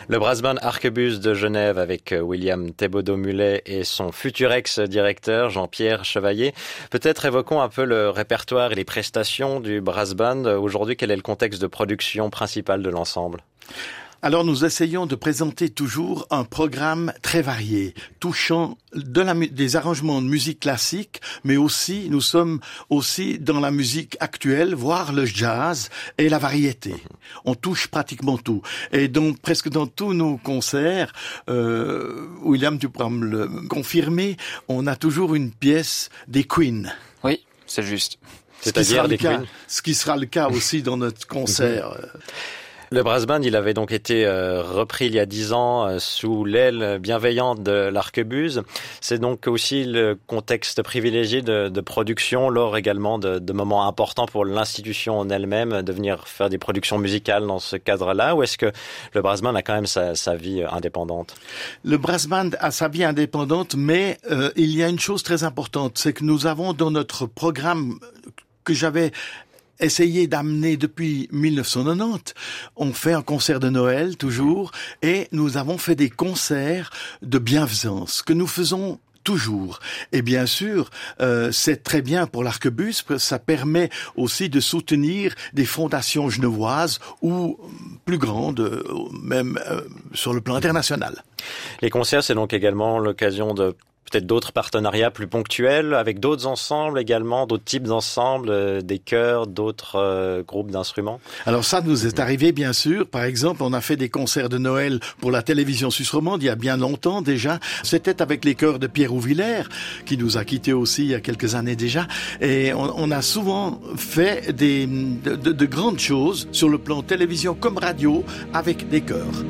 Le brass band Arquebuse de Genève avec William Thébaudeau-Mullet et son futur ex-directeur Jean-Pierre Chevalier. Peut-être évoquons un peu le répertoire et les prestations du brass band. Aujourd'hui, quel est le contexte de production principal de l'ensemble ? Alors nous essayons de présenter toujours un programme très varié, touchant des arrangements de musique classique, mais aussi nous sommes aussi dans la musique actuelle, voire le jazz et la variété. On touche pratiquement tout. Et donc presque dans tous nos concerts, William, tu pourras me le confirmer, on a toujours une pièce des Queen. Oui, c'est juste. C'est-à-dire des Queen. Ce qui sera le cas aussi dans notre concert. Le brass band, il avait donc été repris il y a 10 ans sous l'aile bienveillante de l'Arquebuse. C'est donc aussi le contexte privilégié de production, lors également de moments importants pour l'institution en elle-même, de venir faire des productions musicales dans ce cadre-là, ou est-ce que le brass band a quand même sa vie indépendante ? Le brass band a sa vie indépendante, mais il y a une chose très importante, c'est que nous avons dans notre programme que j'avais essayé d'amener depuis 1990. On fait un concert de Noël, toujours, et nous avons fait des concerts de bienfaisance, que nous faisons toujours. Et bien sûr, c'est très bien pour l'Arquebuse, parce que ça permet aussi de soutenir des fondations genevoises ou plus grandes, même sur le plan international. Les concerts, c'est donc également l'occasion de peut-être d'autres partenariats plus ponctuels avec d'autres ensembles également, d'autres types d'ensembles, des chœurs, d'autres groupes d'instruments. Alors ça nous est arrivé bien sûr. Par exemple, on a fait des concerts de Noël pour la télévision suisse romande il y a bien longtemps déjà. C'était avec les chœurs de Pierre Ouvillers, qui nous a quittés aussi il y a quelques années déjà. Et on a souvent fait de grandes choses sur le plan télévision comme radio avec des chœurs.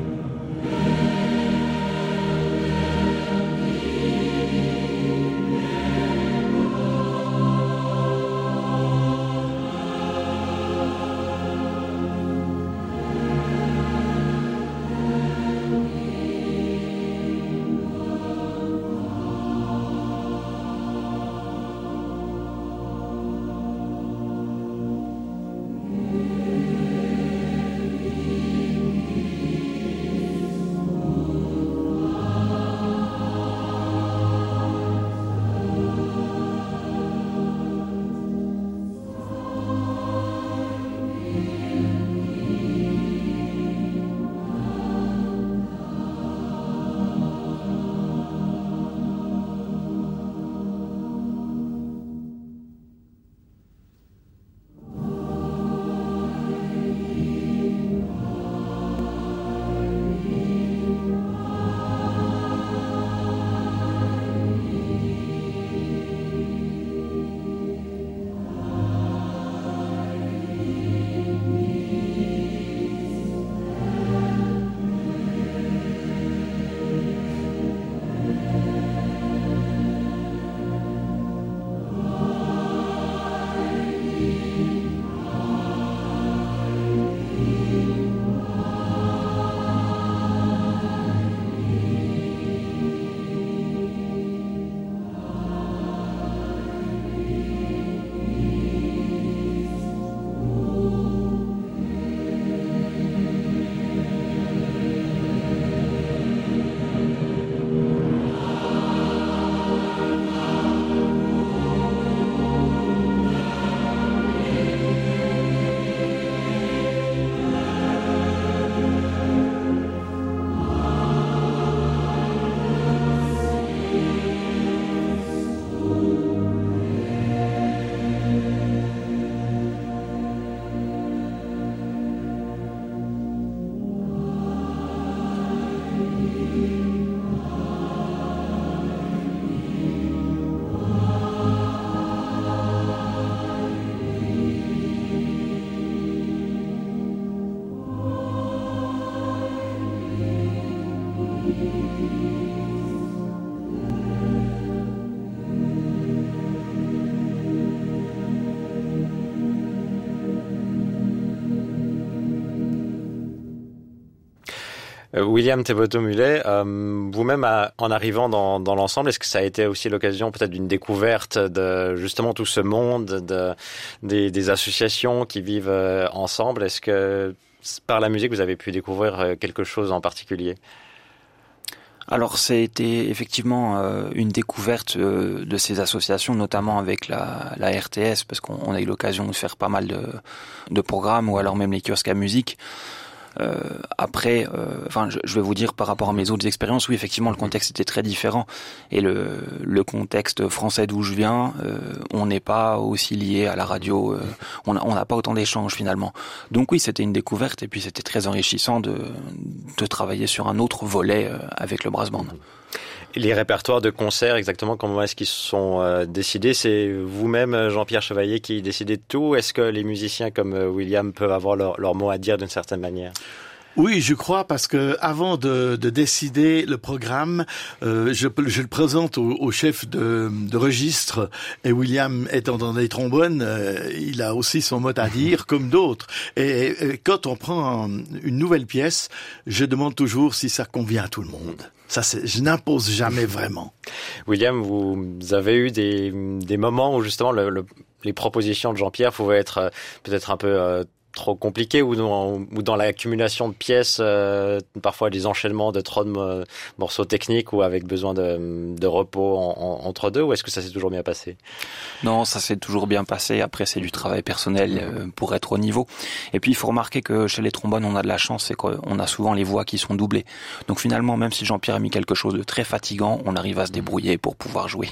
William Thébaudeau-Mullet, vous-même en arrivant dans l'ensemble, est-ce que ça a été aussi l'occasion peut-être d'une découverte de justement tout ce monde, des associations qui vivent ensemble? Est-ce que par la musique, vous avez pu découvrir quelque chose en particulier? Alors, c'était effectivement une découverte de ces associations, notamment avec la RTS, parce qu'on a eu l'occasion de faire pas mal de programmes, ou alors même les kiosques à musique. Après, je vais vous dire par rapport à mes autres expériences, oui, effectivement, le contexte était très différent. Et le contexte français d'où je viens, on n'est pas aussi lié à la radio, on n'a pas autant d'échanges finalement. Donc oui, c'était une découverte, et puis c'était très enrichissant de travailler sur un autre volet avec le brass band. Les répertoires de concerts, exactement comment est-ce qu'ils sont décidés? C'est vous-même, Jean-Pierre Chevalier, qui décidez de tout? Est-ce que les musiciens comme William peuvent avoir leur mot à dire d'une certaine manière? Oui, je crois, parce que avant de décider le programme, je le présente au chef de registre, et William étant dans les trombones, il a aussi son mot à dire, comme d'autres. Et quand on prend une nouvelle pièce, je demande toujours si ça convient à tout le monde. Ça, je n'impose jamais vraiment. William, vous avez eu des moments où justement les propositions de Jean-Pierre pouvaient être peut-être un peu trop compliqué, ou dans l'accumulation de pièces, parfois des enchaînements de trop de morceaux techniques, ou avec besoin de repos entre deux, ou est-ce que ça s'est toujours bien passé? Non, ça s'est toujours bien passé. Après, c'est du travail personnel pour être au niveau. Et puis, il faut remarquer que chez les trombones, on a de la chance, c'est qu'on a souvent les voix qui sont doublées. Donc finalement, même si Jean-Pierre a mis quelque chose de très fatigant, on arrive à se débrouiller pour pouvoir jouer.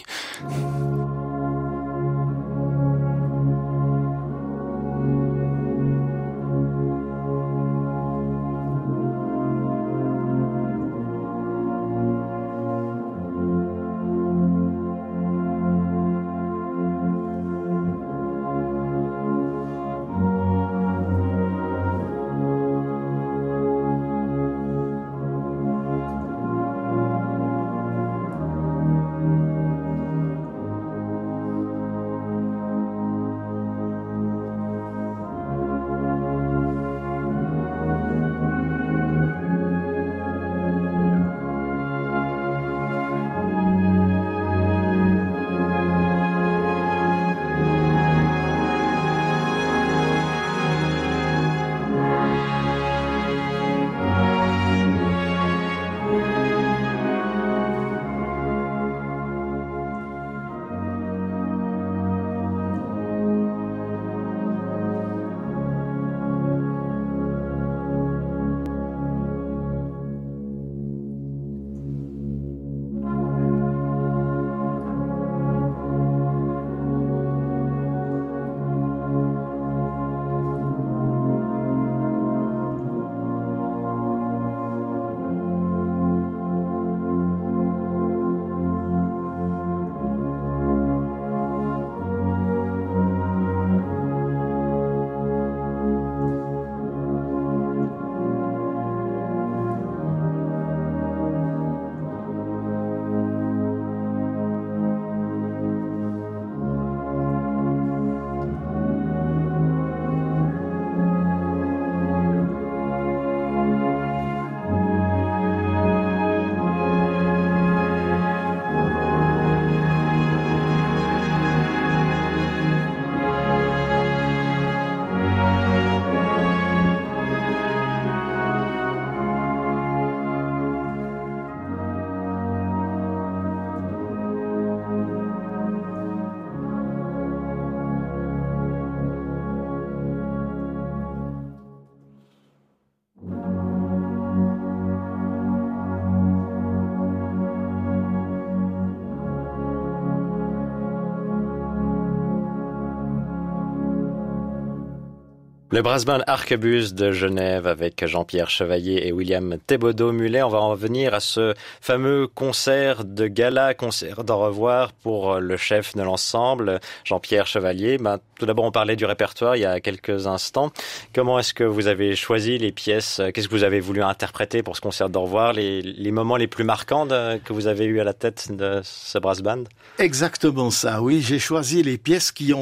Le brass band Arquebuse de Genève avec Jean-Pierre Chevalier et William Thébaudeau-Mulet. On va en venir à ce fameux concert de gala, concert d'au revoir pour le chef de l'ensemble, Jean-Pierre Chevalier. Tout d'abord, on parlait du répertoire il y a quelques instants. Comment est-ce que vous avez choisi les pièces? Qu'est-ce que vous avez voulu interpréter pour ce concert d'au revoir? Les moments les plus marquants que vous avez eu à la tête de ce brass band? Exactement ça, oui. J'ai choisi les pièces qui ont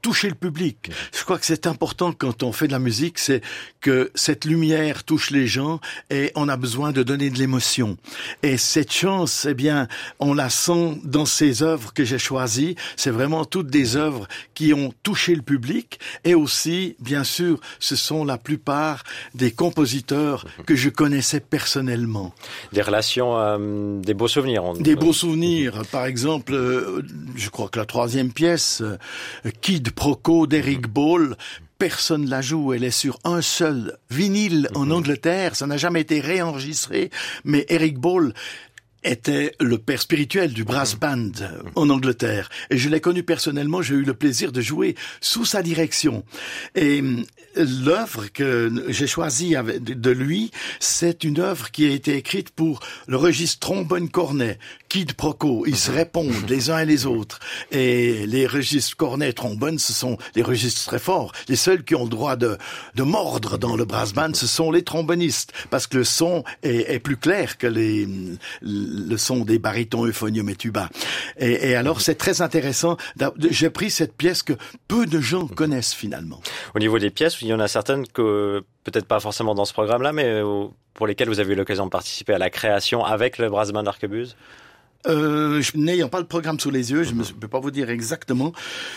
toucher le public. Je crois que c'est important quand on fait de la musique, c'est que cette lumière touche les gens et on a besoin de donner de l'émotion. Et cette chance, eh bien, on la sent dans ces œuvres que j'ai choisies. C'est vraiment toutes des œuvres qui ont touché le public et aussi, bien sûr, ce sont la plupart des compositeurs que je connaissais personnellement. Des relations, des beaux souvenirs. Des beaux souvenirs. Par exemple, je crois que la troisième pièce, Kid Proco d'Eric Ball, personne la joue, elle est sur un seul vinyle en Angleterre, ça n'a jamais été réenregistré, mais Eric Ball était le père spirituel du brass band en Angleterre. Et je l'ai connu personnellement, j'ai eu le plaisir de jouer sous sa direction. Et l'œuvre que j'ai choisie de lui, c'est une œuvre qui a été écrite pour le registre trombone-cornet, Kid Proco. Ils se répondent les uns et les autres. Et les registres cornet-trombone, ce sont des registres très forts. Les seuls qui ont le droit de mordre dans le brass band, ce sont les trombonistes, parce que le son est plus clair que le son des barytons, euphonium et tuba. Et alors, c'est très intéressant. J'ai pris cette pièce que peu de gens connaissent finalement. Au niveau des pièces, il y en a certaines que, peut-être pas forcément dans ce programme-là, mais pour lesquelles vous avez eu l'occasion de participer à la création avec le Brass Band d'Arquebuse. N'ayant pas le programme sous les yeux, je ne peux pas vous dire exactement.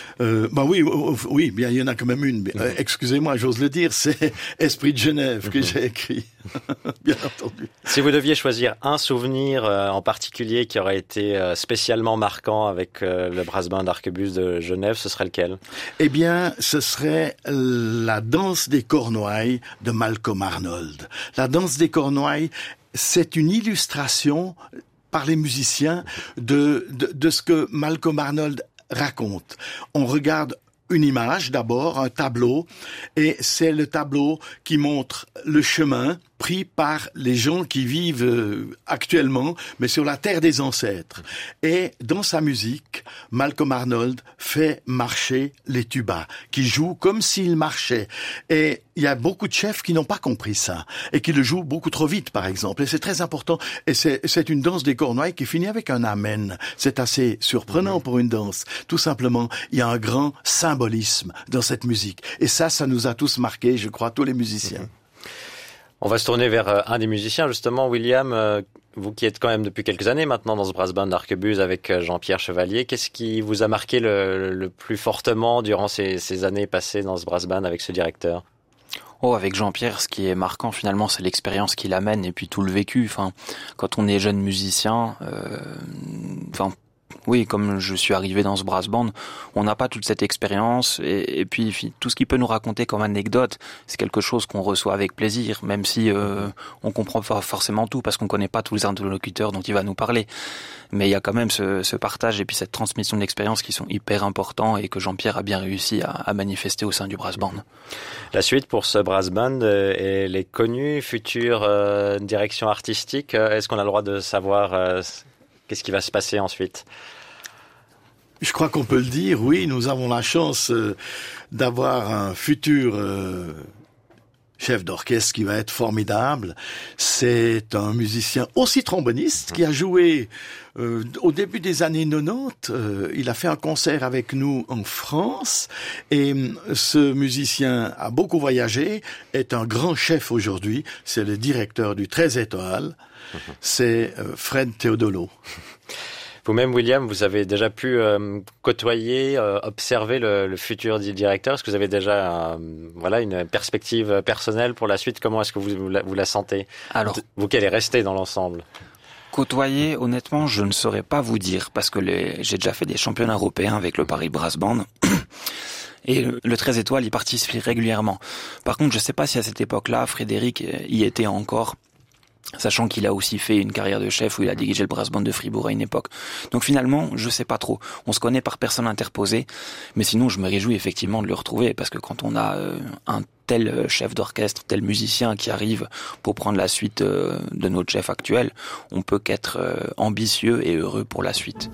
Oui, bien il y en a quand même une. Excusez-moi, j'ose le dire, c'est Esprit de Genève que j'ai écrit. Bien entendu. Si vous deviez choisir un souvenir en particulier qui aurait été spécialement marquant avec le Brass Band d'Arquebuse de Genève, ce serait lequel? Eh bien, ce serait la danse des cornouailles de Malcolm Arnold. La danse des cornouailles, c'est une illustration par les musiciens de ce que Malcolm Arnold raconte. On regarde une image d'abord, un tableau, et c'est le tableau qui montre le chemin pris par les gens qui vivent actuellement, mais sur la terre des ancêtres. Et dans sa musique, Malcolm Arnold fait marcher les tubas, qui jouent comme s'ils marchaient. Et il y a beaucoup de chefs qui n'ont pas compris ça, et qui le jouent beaucoup trop vite, par exemple. Et c'est très important. Et c'est une danse des cornouailles qui finit avec un amen. C'est assez surprenant pour une danse. Tout simplement, il y a un grand symbolisme dans cette musique. Et ça nous a tous marqués, je crois, tous les musiciens. On va se tourner vers un des musiciens, justement, William, vous qui êtes quand même depuis quelques années maintenant dans ce brass band d'Arquebuse avec Jean-Pierre Chevalier. Qu'est-ce qui vous a marqué le plus fortement durant ces années passées dans ce brass band avec ce directeur? Avec Jean-Pierre, ce qui est marquant finalement, c'est l'expérience qu'il amène et puis tout le vécu. Enfin, quand on est jeune musicien, oui, comme je suis arrivé dans ce brass band, on n'a pas toute cette expérience et puis tout ce qu'il peut nous raconter comme anecdote, c'est quelque chose qu'on reçoit avec plaisir, même si on comprend pas forcément tout parce qu'on connaît pas tous les interlocuteurs dont il va nous parler. Mais il y a quand même ce partage et puis cette transmission d'expérience qui sont hyper importants et que Jean-Pierre a bien réussi à manifester au sein du brass band. La suite pour ce brass band, elle est connue, future direction artistique. Est-ce qu'on a le droit de savoir qu'est-ce qui va se passer ensuite? Je crois qu'on peut le dire, oui, nous avons la chance d'avoir un futur chef d'orchestre qui va être formidable. C'est un musicien aussi tromboniste qui a joué au début des années 90. Il a fait un concert avec nous en France et ce musicien a beaucoup voyagé, est un grand chef aujourd'hui. C'est le directeur du 13 étoiles. C'est Fred Teodolo. Vous-même, William, vous avez déjà pu côtoyer, observer le futur directeur. Est-ce que vous avez déjà une perspective personnelle pour la suite? Comment est-ce que vous la sentez? Alors, vous qui allez rester dans l'ensemble. Côtoyer, honnêtement, je ne saurais pas vous dire, parce que j'ai déjà fait des championnats européens avec le Paris Brass Band. Et le 13 étoiles, il participe régulièrement. Par contre, je ne sais pas si à cette époque-là, Frédéric y était encore, sachant qu'il a aussi fait une carrière de chef où il a dirigé le brass band de Fribourg à une époque. Donc finalement, je sais pas trop. On se connaît par personne interposée, mais sinon je me réjouis effectivement de le retrouver parce que quand on a un tel chef d'orchestre, tel musicien qui arrive pour prendre la suite de notre chef actuel, on peut qu'être ambitieux et heureux pour la suite.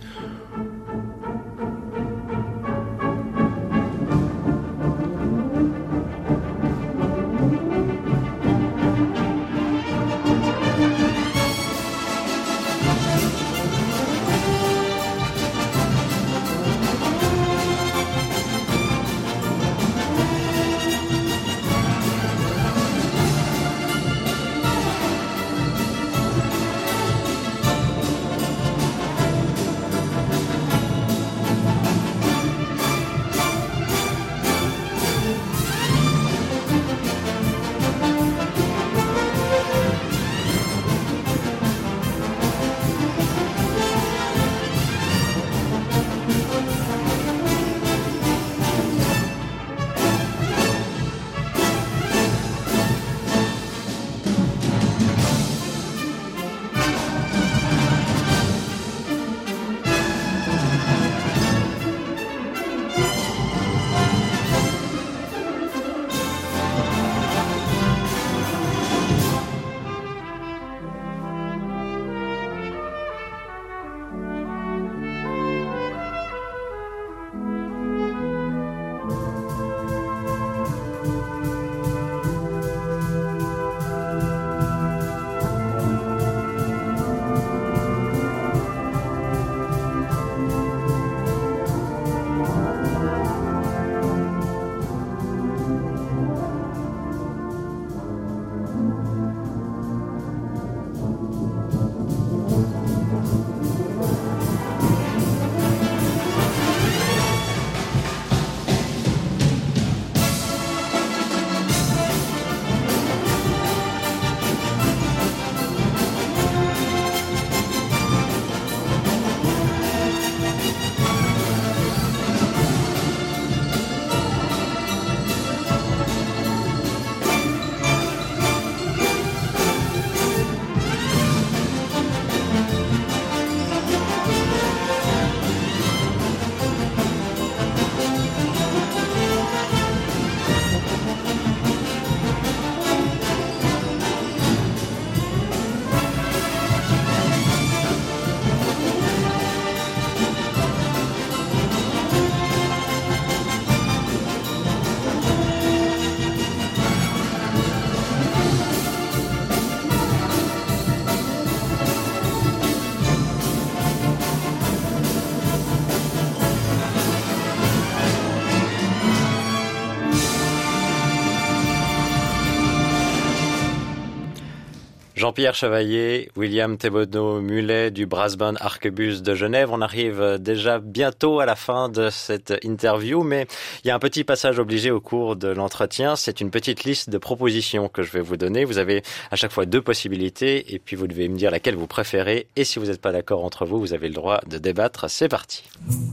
Jean-Pierre Chevalier, William Thébaudeau-Mullet du Brass Band Arquebuse de Genève. On arrive déjà bientôt à la fin de cette interview, mais il y a un petit passage obligé au cours de l'entretien. C'est une petite liste de propositions que je vais vous donner. Vous avez à chaque fois 2 possibilités et puis vous devez me dire laquelle vous préférez. Et si vous n'êtes pas d'accord entre vous, vous avez le droit de débattre. C'est parti.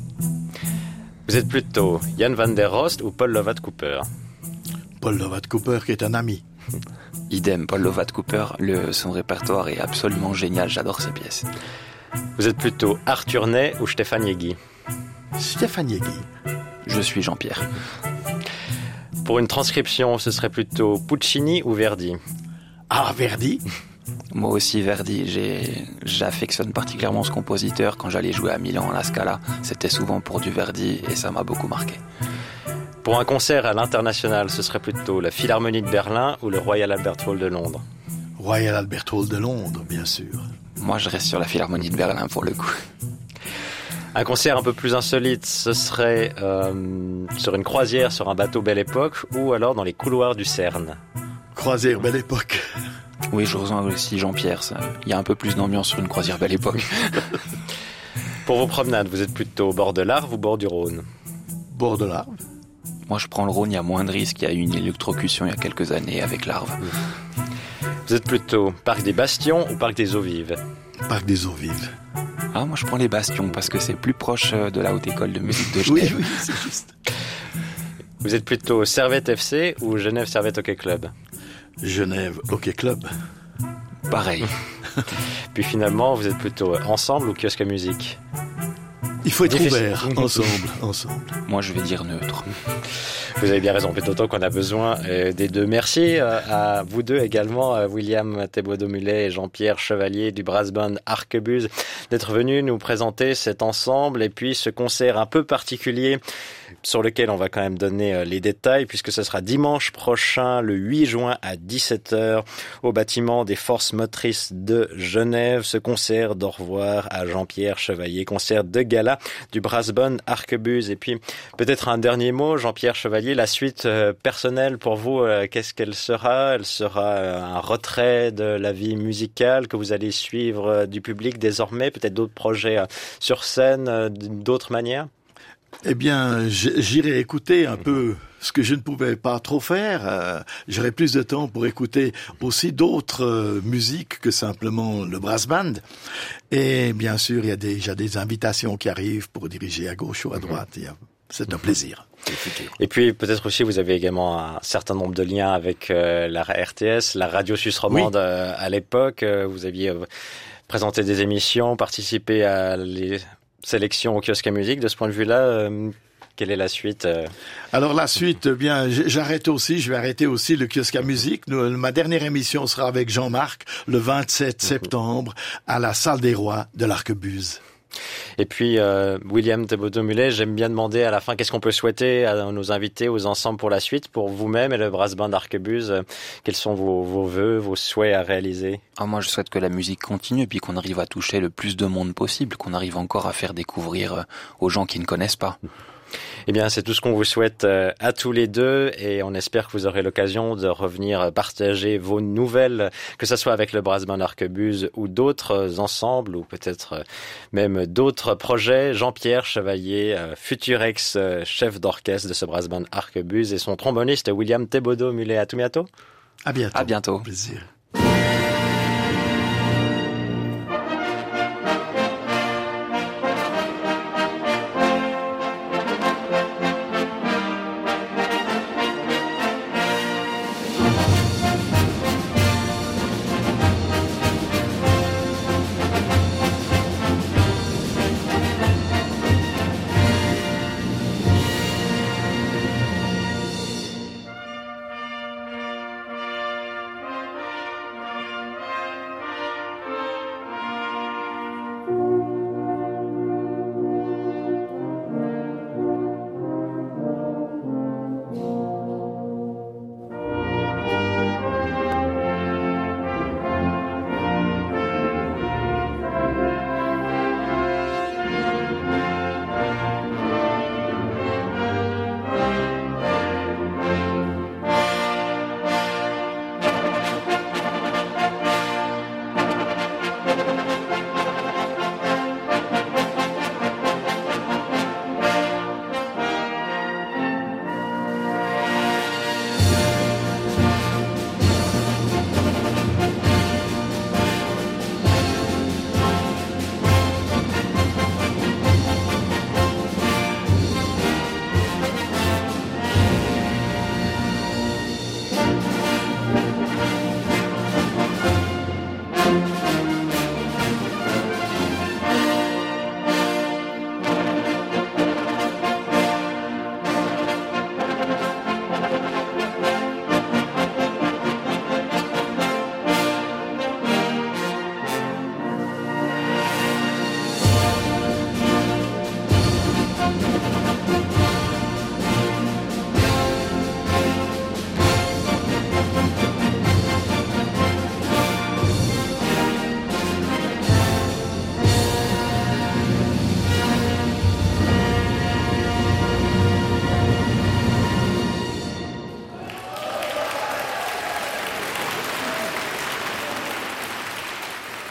Vous êtes plutôt Jan van der Rost ou Paul Lovat-Cooper? Paul Lovat-Cooper qui est un ami. Idem, Paul Lovat-Cooper, son répertoire est absolument génial, j'adore ses pièces. Vous êtes plutôt Arthur Ney ou Stéphane Yegui? Stéphane Yegui. Je suis Jean-Pierre. Pour une transcription, ce serait plutôt Puccini ou Verdi? Ah, Verdi. Moi aussi Verdi, j'affectionne particulièrement ce compositeur. Quand j'allais jouer à Milan à la Scala, c'était souvent pour du Verdi et ça m'a beaucoup marqué. Pour un concert à l'international, ce serait plutôt la Philharmonie de Berlin ou le Royal Albert Hall de Londres? Royal Albert Hall de Londres, bien sûr. Moi, je reste sur la Philharmonie de Berlin pour le coup. Un concert un peu plus insolite, ce serait sur une croisière sur un bateau Belle Époque ou alors dans les couloirs du CERN? Croisière Belle Époque. Oui, je rejoins aussi Jean-Pierre. Il y a un peu plus d'ambiance sur une croisière Belle Époque. Pour vos promenades, vous êtes plutôt au bord de l'Arve ou bord du Rhône? Bord de l'Arve. Moi, je prends le Rhône, il y a moins de risques. Il y a eu une électrocution il y a quelques années avec l'Arve. Vous êtes plutôt Parc des Bastions ou Parc des Eaux Vives? Parc des Eaux Vives. Ah, moi, je prends les Bastions parce que c'est plus proche de la Haute École de musique de Genève. Oui, c'est juste. Vous êtes plutôt Servette FC ou Genève Servette Hockey Club? Genève Hockey Club. Pareil. Puis finalement, vous êtes plutôt Ensemble ou Kiosque à musique? Il faut être Difficile. ouvert, ensemble. Moi, je vais dire neutre. Vous avez bien raison, d'autant qu'on a besoin des deux. Merci à vous deux également, William Thébaudeau-Mullet et Jean-Pierre Chevalier du Brass Band Arquebuse, d'être venus nous présenter cet ensemble et puis ce concert un peu particulier sur lequel on va quand même donner les détails puisque ce sera dimanche prochain, le 8 juin à 17h au bâtiment des Forces Motrices de Genève. Ce concert d'au revoir à Jean-Pierre Chevalier, concert de gala du Brass Band Arquebuse. Et puis peut-être un dernier mot, Jean-Pierre Chevalier, la suite personnelle pour vous, qu'est-ce qu'elle sera? Elle sera un retrait de la vie musicale que vous allez suivre du public désormais, peut-être d'autres projets sur scène, d'autres manières? Eh bien, j'irai écouter un peu ce que je ne pouvais pas trop faire. J'aurai plus de temps pour écouter aussi d'autres musiques que simplement le brass band. Et bien sûr, il y a déjà des invitations qui arrivent pour diriger à gauche ou à droite. C'est un plaisir. Et puis peut-être aussi vous avez également un certain nombre de liens avec la RTS, la radio suisse romande à l'époque. Vous aviez présenté des émissions, participé à les sélections au kiosque à musique. De ce point de vue-là, quelle est la suite? Alors la suite, bien, je vais arrêter aussi le kiosque à musique. Ma dernière émission sera avec Jean-Marc le 27 septembre à la Salle des Rois de l'Arquebuse. Et puis, William Thébaudeau-Mullet, j'aime bien demander à la fin qu'est-ce qu'on peut souhaiter à nos invités, aux ensembles pour la suite, pour vous-même et le Brass Band Arquebuse. Quels sont vos vœux, vos souhaits à réaliser? Moi, je souhaite que la musique continue et puis qu'on arrive à toucher le plus de monde possible, qu'on arrive encore à faire découvrir aux gens qui ne connaissent pas. Eh bien, c'est tout ce qu'on vous souhaite à tous les deux et on espère que vous aurez l'occasion de revenir partager vos nouvelles, que ce soit avec le Brass Band Arquebuse ou d'autres ensembles ou peut-être même d'autres projets. Jean-Pierre Chevalier, futur ex-chef d'orchestre de ce Brass Band Arquebuse et son tromboniste William Thébaudeau-Mullet. À tout bientôt. À bientôt. À bientôt. Plaisir.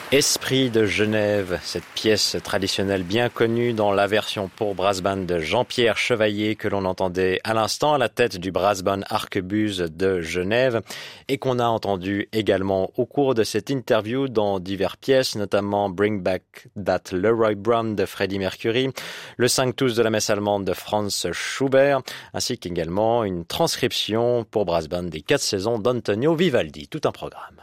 Esprit de Genève, cette pièce traditionnelle bien connue dans la version pour brass band de Jean-Pierre Chevalier que l'on entendait à l'instant à la tête du brass band Arquebuse de Genève et qu'on a entendu également au cours de cette interview dans diverses pièces, notamment Bring Back That Leroy Brown de Freddie Mercury, le 5/12 de la messe allemande de Franz Schubert, ainsi qu'également une transcription pour brass band des 4 saisons d'Antonio Vivaldi. Tout un programme.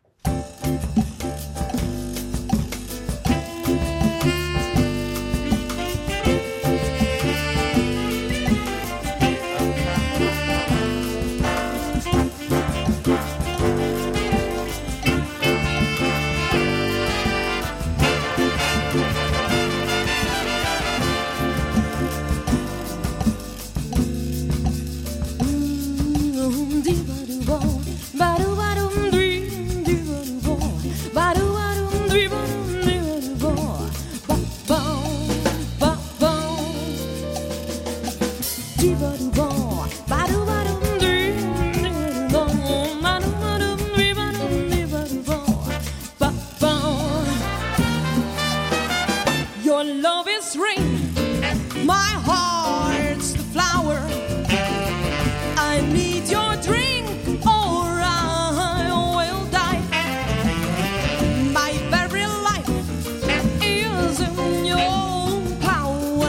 Your love is rain, my heart's the flower. I need your drink or I will die. My very life is in your power.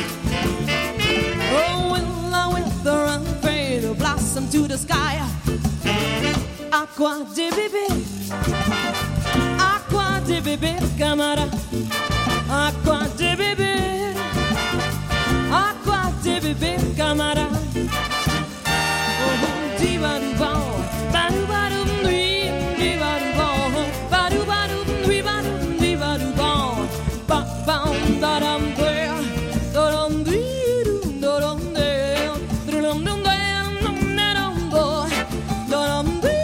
Oh, will I wither and fade or blossom to the sky? Aqua de bébé, camara. Aqua de bébé, camara. Oh, diva-du-ba, ba-du-ba-dum, diva-du-ba, ba-du-ba-dum, diva-du-ba, ba-bam, da-dam, da-dam, di-dum, da-dam, da-dam, da-dam, da-dam, da-dam,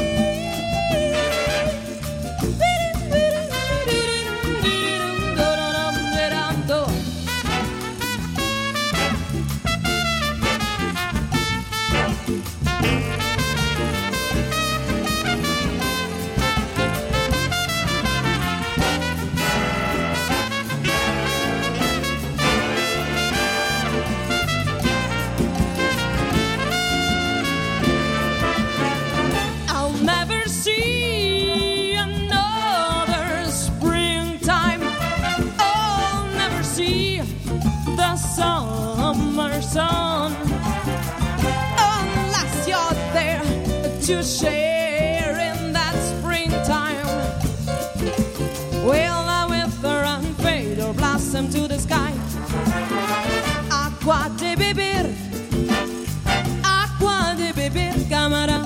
sun, unless you're there to share in that springtime. Will I wither and fade or blossom to the sky? Aqua de beber, camara.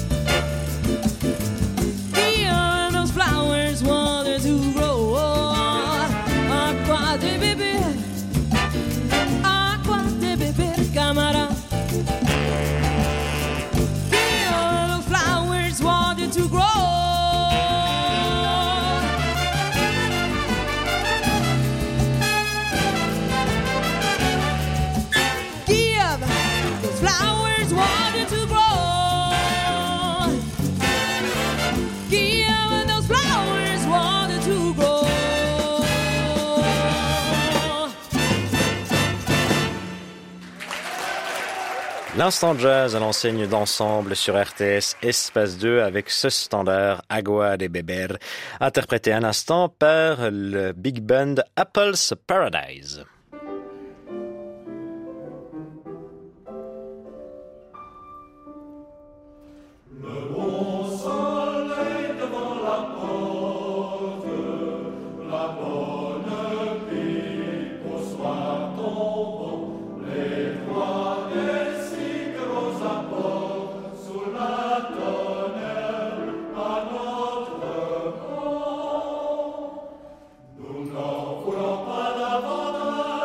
Give those flowers water to grow. Aqua de beber. Camara. Give the flowers water to grow. Give the flowers water to grow. Give those flowers water to grow. L'instant jazz à l'enseigne d'ensemble sur RTS Espace 2 avec ce standard Agua de Beber, interprété un instant par le big band Apple's Paradise. Nous n'en voulons pas davantage.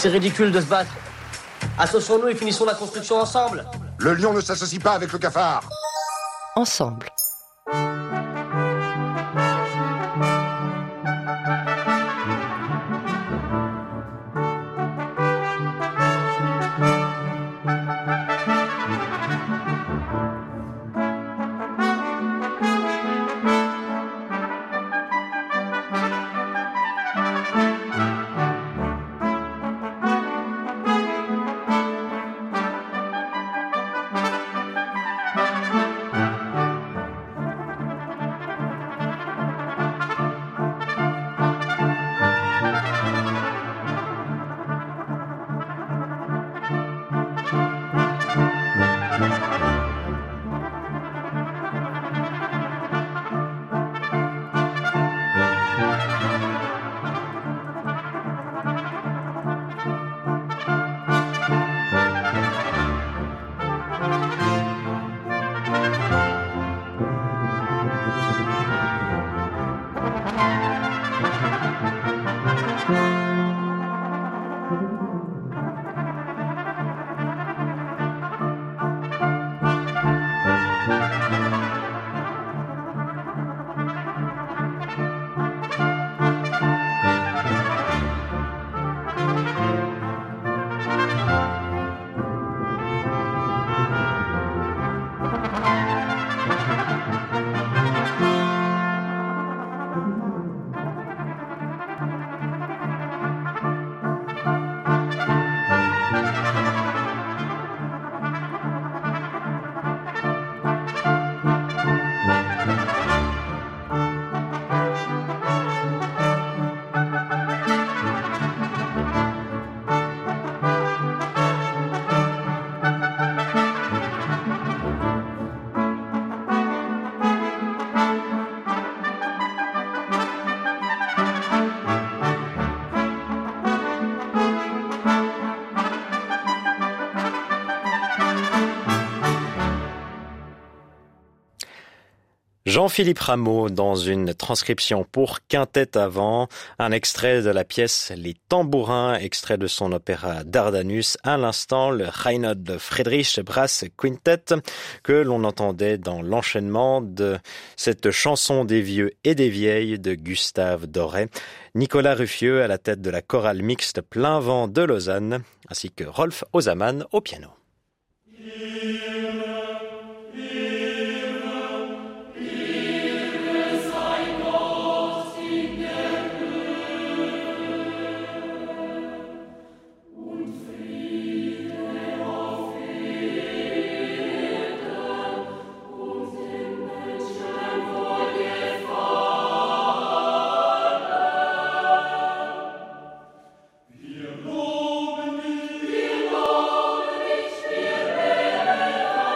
c'est ridicule de se battre. Associons-nous et finissons la construction ensemble. Le lion ne s'associe pas avec le cafard. Ensemble. Jean-Philippe Rameau dans une transcription pour quintette à vent, un extrait de la pièce Les Tambourins, extrait de son opéra Dardanus, à l'instant le Reinhold Friedrich Brass Quintet que l'on entendait dans l'enchaînement de cette chanson des vieux et des vieilles de Gustave Doré, Nicolas Ruffieux à la tête de la chorale mixte Plein Vent de Lausanne, ainsi que Rolf Ozaman au piano. Wir loben dich, wir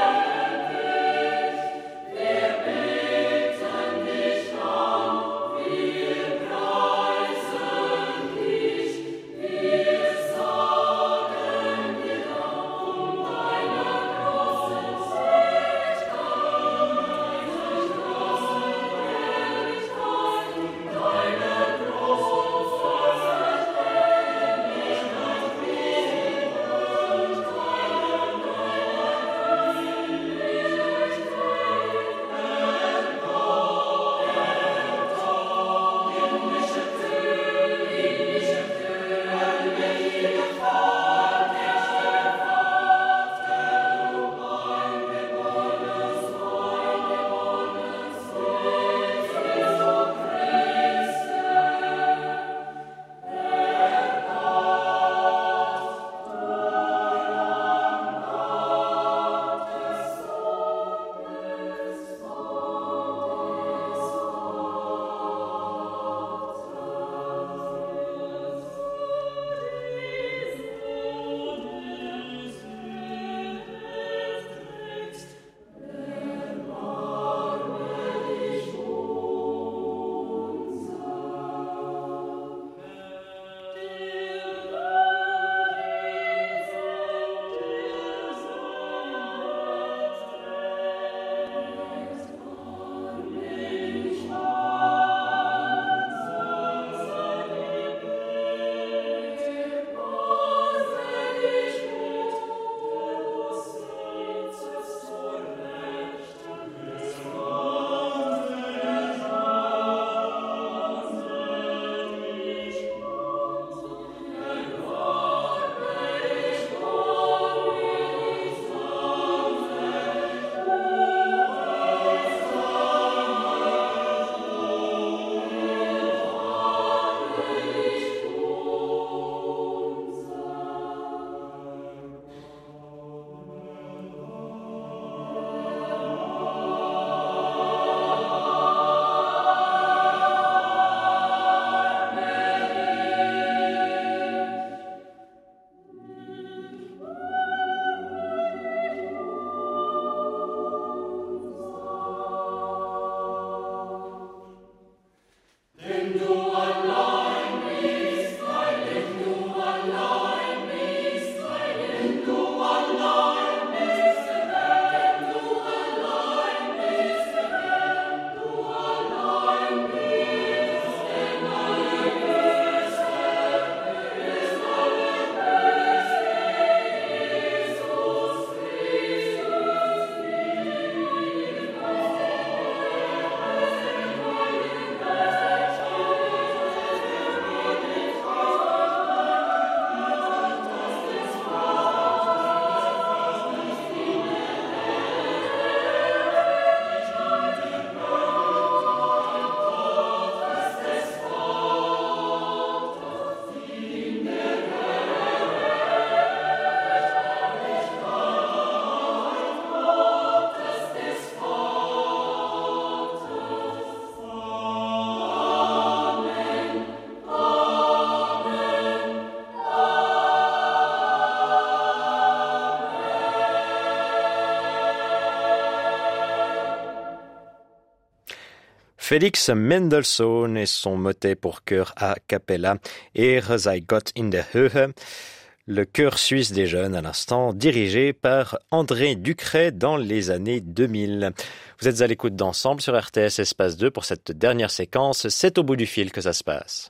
Felix Mendelssohn et son motet pour chœur a cappella Ehre sei Gott in der Höhe. Le chœur suisse des jeunes à l'instant, dirigé par André Ducret dans les années 2000. Vous êtes à l'écoute d'Ensemble sur RTS Espace 2 pour cette dernière séquence. C'est au bout du fil que ça se passe.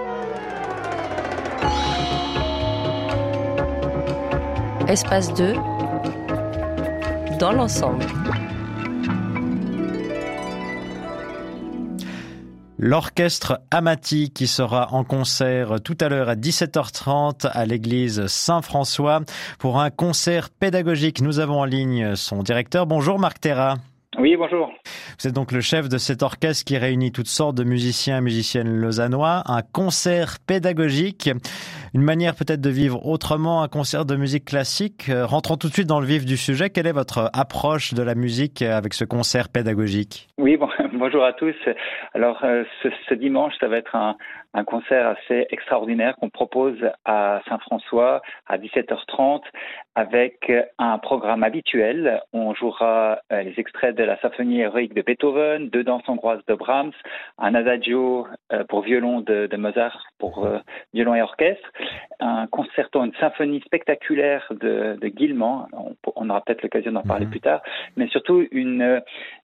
Espace 2 dans l'ensemble. L'orchestre Amati qui sera en concert tout à l'heure à 17h30 à l'église Saint-François pour un concert pédagogique. Nous avons en ligne son directeur. Bonjour Marc Terra. Oui, bonjour. Vous êtes donc le chef de cet orchestre qui réunit toutes sortes de musiciens et musiciennes lausannois. Un concert pédagogique, une manière peut-être de vivre autrement un concert de musique classique. Rentrons tout de suite dans le vif du sujet. Quelle est votre approche de la musique avec ce concert pédagogique ? Oui, bonjour à tous. Alors, ce dimanche, ça va être un concert assez extraordinaire qu'on propose à Saint-François à 17h30 avec un programme habituel. On jouera les extraits de la symphonie héroïque de Beethoven, 2 danses hongroises de Brahms, un adagio pour violon de Mozart pour violon et orchestre, un concerto, une symphonie spectaculaire de Guilmant. On aura peut-être l'occasion d'en parler plus tard, mais surtout une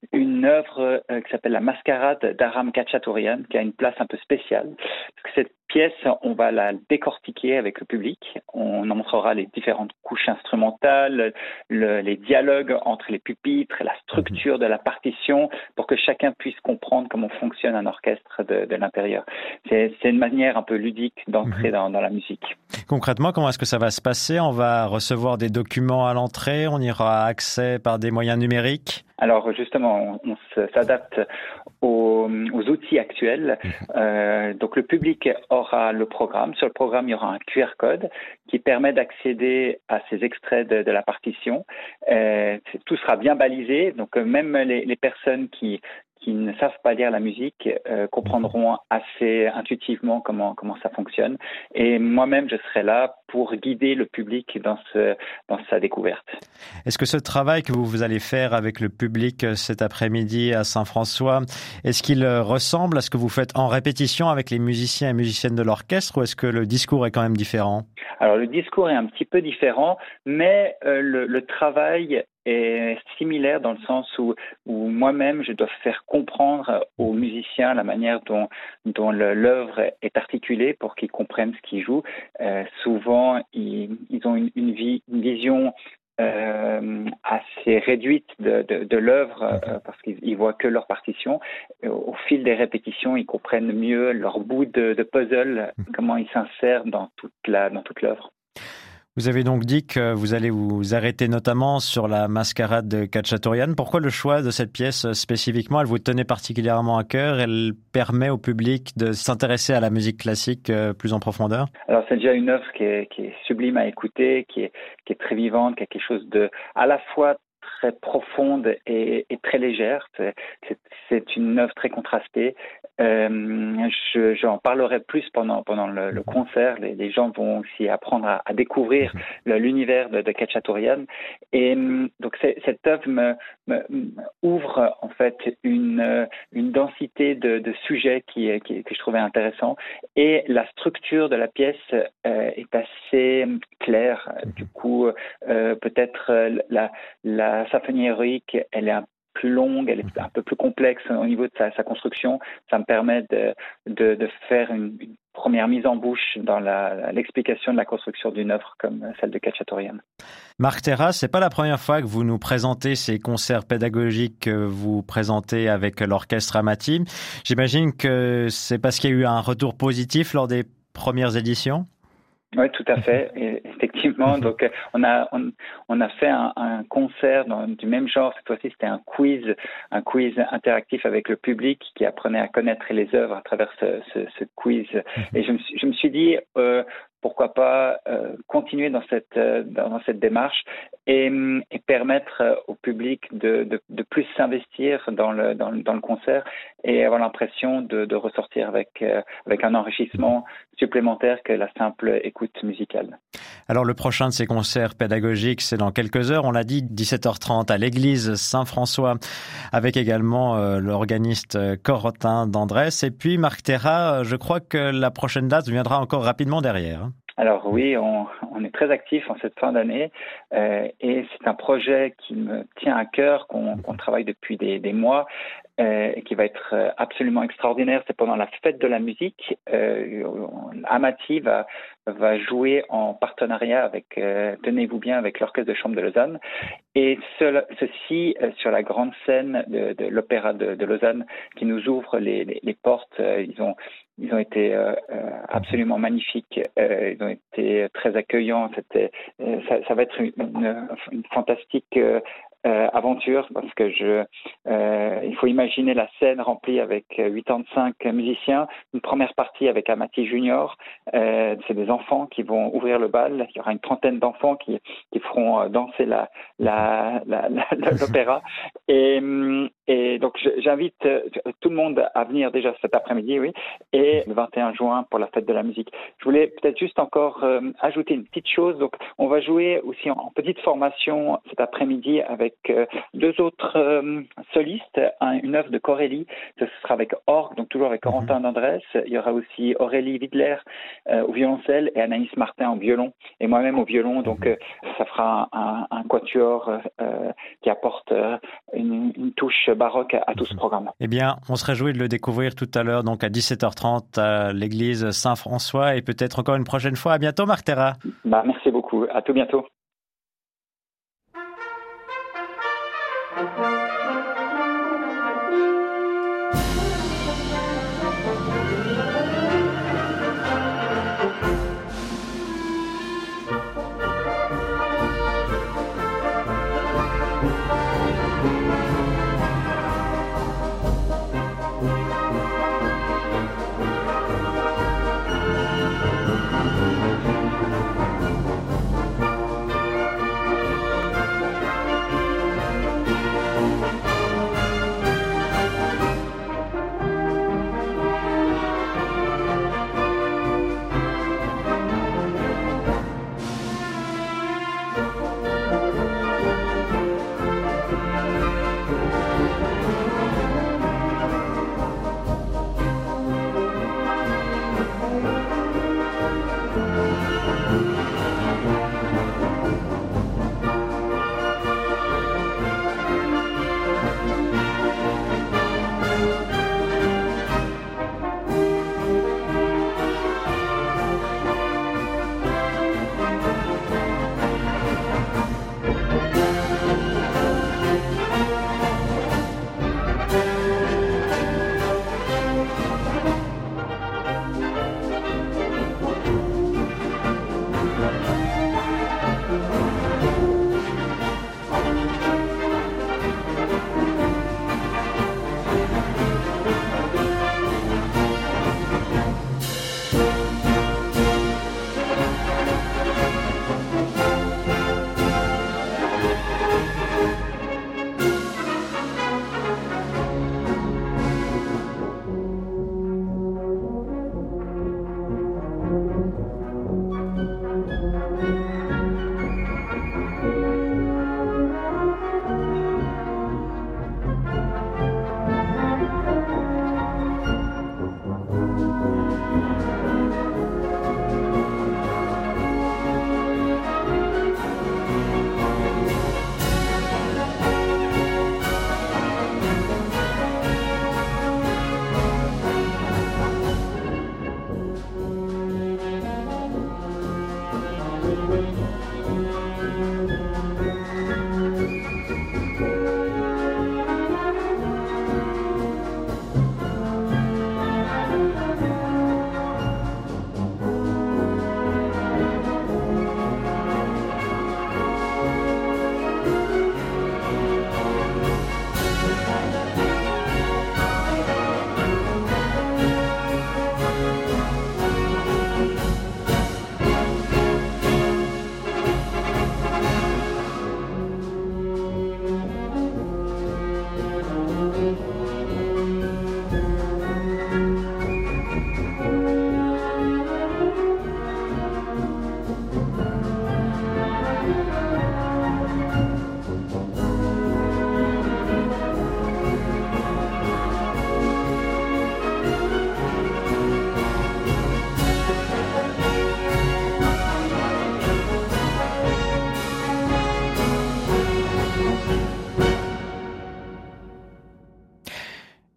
œuvre qui s'appelle La Mascarade d'Aram Khachaturian, qui a une place un peu spéciale. Parce que cette pièce, on va la décortiquer avec le public. On en montrera les différentes couches instrumentales, les dialogues entre les pupitres, la structure de la partition, pour que chacun puisse comprendre comment fonctionne un orchestre de l'intérieur. C'est une manière un peu ludique d'entrer dans la musique. Concrètement, comment est-ce que ça va se passer ? On va recevoir des documents à l'entrée, on y aura accès par des moyens numériques ? Alors justement, on s'adapte aux outils actuels. Donc le public aura le programme. Sur le programme, il y aura un QR code qui permet d'accéder à ces extraits de la partition. Tout sera bien balisé, donc même les personnes qui ne savent pas lire la musique comprendront assez intuitivement comment ça fonctionne. Et moi-même, je serai là pour guider le public dans sa découverte. Est-ce que ce travail que vous allez faire avec le public cet après-midi à Saint-François, est-ce qu'il ressemble à ce que vous faites en répétition avec les musiciens et musiciennes de l'orchestre, ou est-ce que le discours est quand même différent ? Alors, le discours est un petit peu différent, mais le travail est similaire dans le sens où moi-même, je dois faire comprendre aux musiciens la manière dont l'œuvre est articulée pour qu'ils comprennent ce qu'ils jouent. Souvent, ils ont une vision assez réduite de l'œuvre parce qu'ils voient que leur partition. Au fil des répétitions, ils comprennent mieux leur bout de puzzle, comment ils s'insèrent dans toute l'œuvre. Vous avez donc dit que vous allez vous arrêter notamment sur la Mascarade de Khachaturian. Pourquoi le choix de cette pièce spécifiquement ? Elle vous tenait particulièrement à cœur. Elle permet au public de s'intéresser à la musique classique plus en profondeur. Alors c'est déjà une œuvre qui est sublime à écouter, qui est très vivante, qui a quelque chose de à la fois très profonde et très légère. C'est une œuvre très contrastée. J'en parlerai plus pendant le concert. Les gens vont aussi apprendre à découvrir l'univers de Khachaturian. Et donc cette œuvre me ouvre en fait une densité de sujets que je trouvais intéressant. Et la structure de la pièce est assez claire. Du coup, peut-être la symphonie héroïque, elle est un plus longue, elle est un peu plus complexe au niveau de sa construction. Ça me permet de faire une première mise en bouche dans l'explication de la construction d'une œuvre comme celle de Khachaturian. Marc Terra, c'est pas la première fois que vous nous présentez ces concerts pédagogiques que vous présentez avec l'orchestre Amati. J'imagine que c'est parce qu'il y a eu un retour positif lors des premières éditions ? Oui, tout à fait. Et effectivement, donc on a fait un concert du même genre. Cette fois-ci, c'était un quiz interactif avec le public qui apprenait à connaître les œuvres à travers ce quiz. Et je me suis dit pourquoi pas continuer dans cette démarche et permettre au public de plus s'investir dans le concert et avoir l'impression de ressortir avec un enrichissement supplémentaire que la simple écoute musicale. Alors le prochain de ces concerts pédagogiques, c'est dans quelques heures, on l'a dit, 17h30 à l'église Saint-François, avec également l'organiste Corotin d'Andrès. Et puis Marc Terra, je crois que la prochaine date viendra encore rapidement derrière. Alors oui, on est très actifs en cette fin d'année et c'est un projet qui me tient à cœur, qu'on travaille depuis des mois et qui va être absolument extraordinaire. C'est pendant la fête de la musique. Amati va jouer en partenariat avec, tenez-vous bien, avec l'Orchestre de Chambre de Lausanne. Et ceci sur la grande scène de l'Opéra de Lausanne qui nous ouvre les portes. Ils ont été absolument magnifiques. Ils ont été très accueillants. Ça va être une fantastique aventure parce que il faut imaginer la scène remplie avec 85 musiciens. Une première partie avec Amati Junior. C'est des enfants qui vont ouvrir le bal. Il y aura une trentaine d'enfants qui feront danser l'opéra. Et donc j'invite tout le monde à venir déjà cet après-midi, oui, et le 21 juin pour la fête de la musique. Je voulais peut-être juste encore ajouter une petite chose. Donc on va jouer aussi en petite formation cet après-midi avec deux autres solistes, une œuvre de Corélie, ce sera avec orgue, donc toujours avec Corentin d'Andrès. Il y aura aussi Aurélie Widler au violoncelle et Anaïs Martin au violon, et moi-même au violon. Donc ça fera un quatuor qui apporte une touche baroque à tout ce programme. Eh bien, on se réjouit de le découvrir tout à l'heure, donc à 17h30 à l'église Saint-François, et peut-être encore une prochaine fois. À bientôt, Marc Terra. Merci beaucoup. À tout bientôt.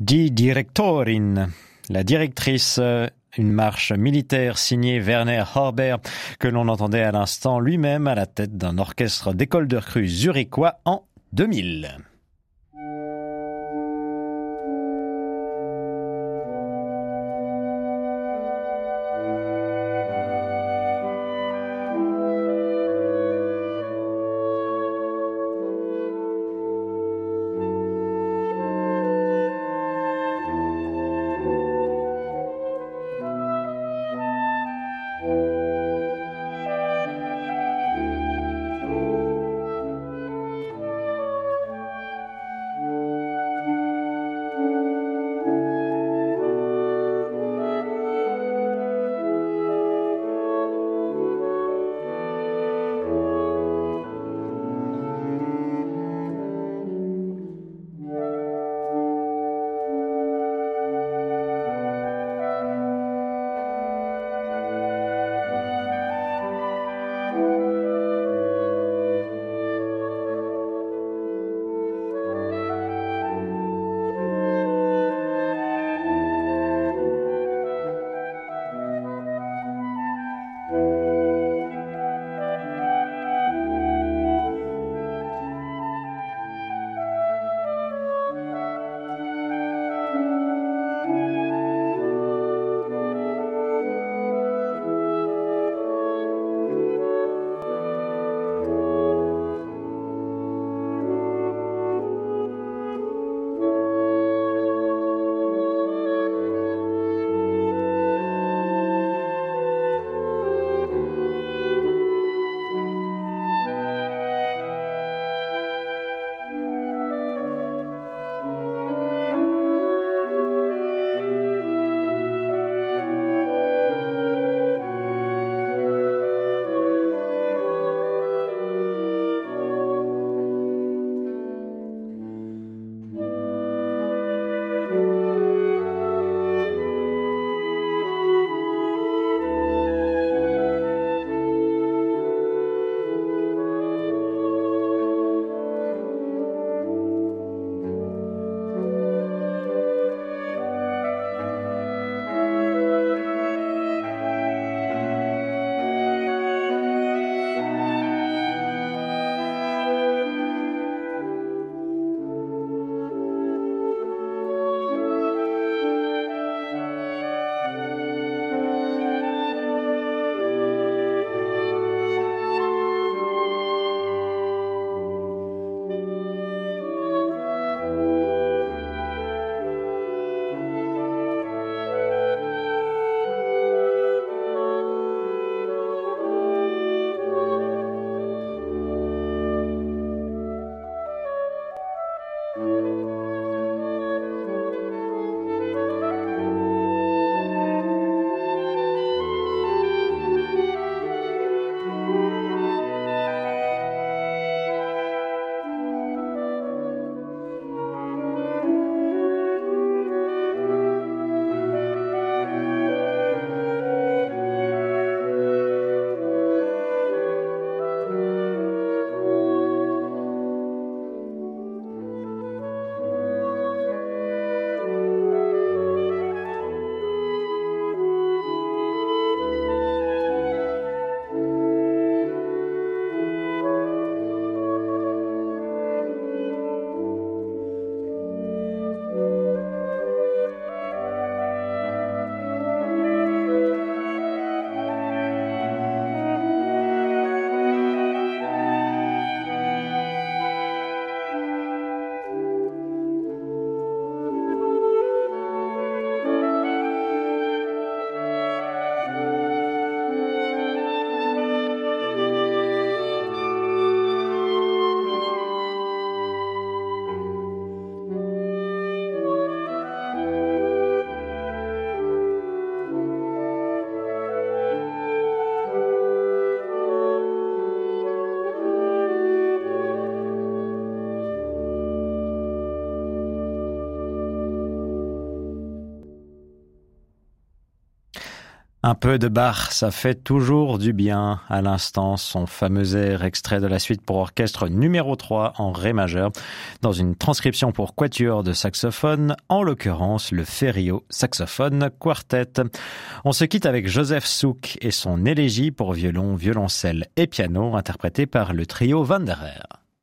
Die Direktorin, la directrice, une marche militaire signée Werner Horber, que l'on entendait à l'instant lui-même à la tête d'un orchestre d'école de recrues zurichois en 2000. Un peu de Bach, ça fait toujours du bien. À l'instant, son fameux air extrait de la suite pour orchestre numéro 3 en ré majeur, dans une transcription pour quatuor de saxophone, en l'occurrence le Ferio Saxophone Quartet. On se quitte avec Joseph Suk et son élégie pour violon, violoncelle et piano, interprétée par le trio Wanderer.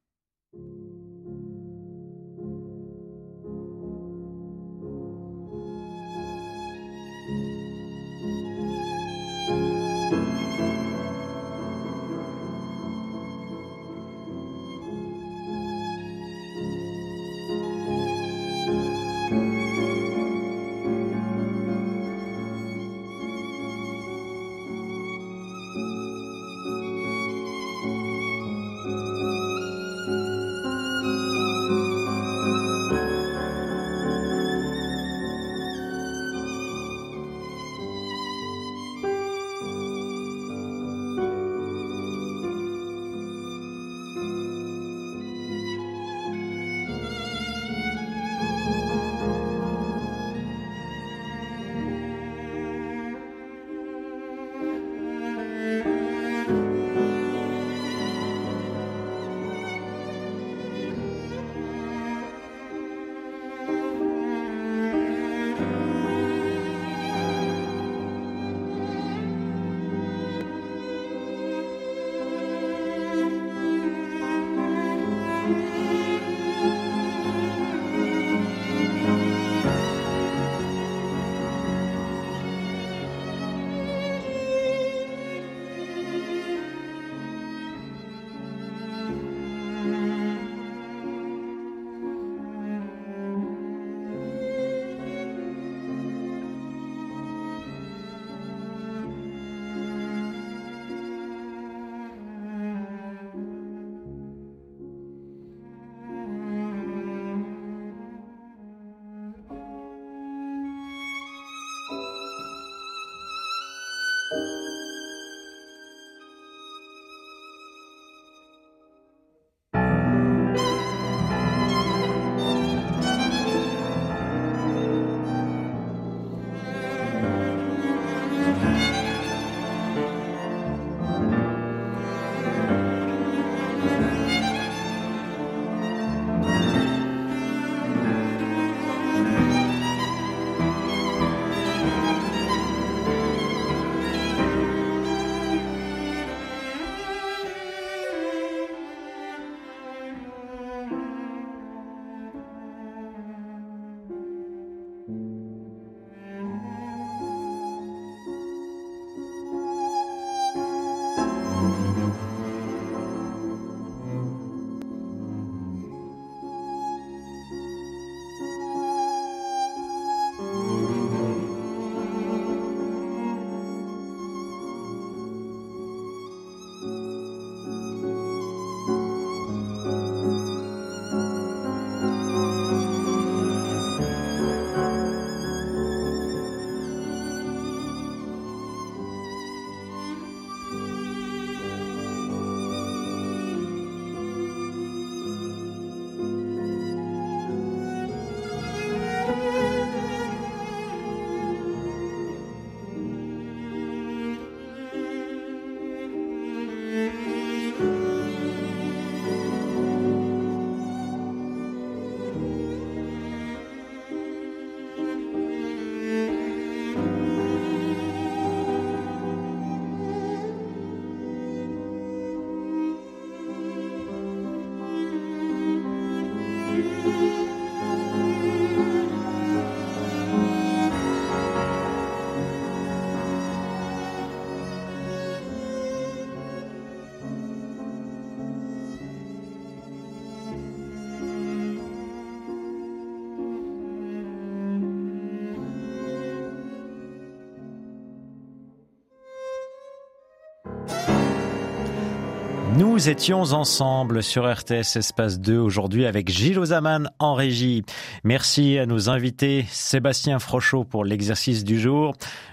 Nous étions ensemble sur RTS Espace 2 aujourd'hui avec Gilles Ozaman en régie. Merci à nos invités Sébastien Frochot pour l'exercice du jour,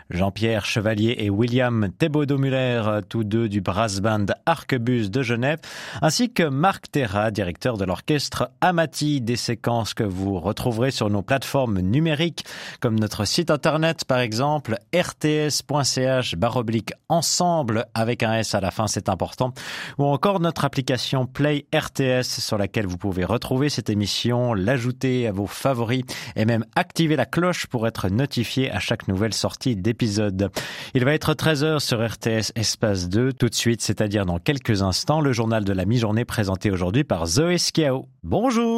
Jean-Pierre Chevalier et William Thébaudeau-Muller, tous deux du brass band Arquebus de Genève, ainsi que Marc Terra, directeur de l'orchestre Amati, des séquences que vous retrouverez sur nos plateformes numériques, comme notre site internet par exemple, rts.ch/ensemble avec un S à la fin, c'est important, ou encore notre application Play RTS sur laquelle vous pouvez retrouver cette émission, l'ajouter à vos favoris et même activer la cloche pour être notifié à chaque nouvelle sortie d'épisode. Il va être 13h sur RTS Espace 2, tout de suite, c'est-à-dire dans quelques instants, le journal de la mi-journée présenté aujourd'hui par Zoé Schiao. Bonjour!